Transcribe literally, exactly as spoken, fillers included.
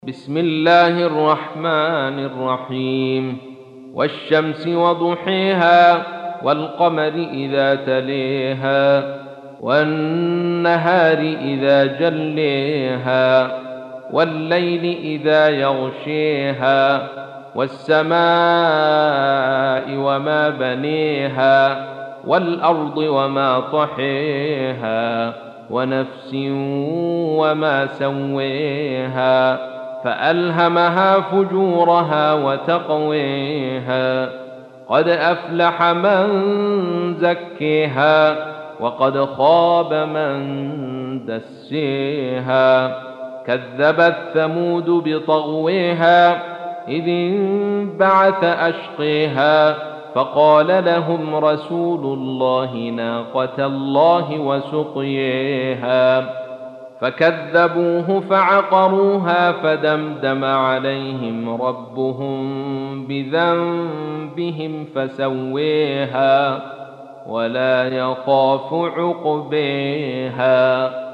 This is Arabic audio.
بسم الله الرحمن الرحيم والشمس وضحيها والقمر إذا تليها والنهار إذا جليها والليل إذا يغشيها والسماء وما بنيها والأرض وما طحيها ونفس وما سويها فألهمها فجورها وتقويها قد أفلح من زكيها وقد خاب من دسيها كذبت ثمود بطغويها إذ انبعث أشقيها فقال لهم رسول الله ناقة الله وسقيها فكذبوه فعقروها فدمدم عليهم ربهم بذنبهم فسويها ولا يخاف عقبيها.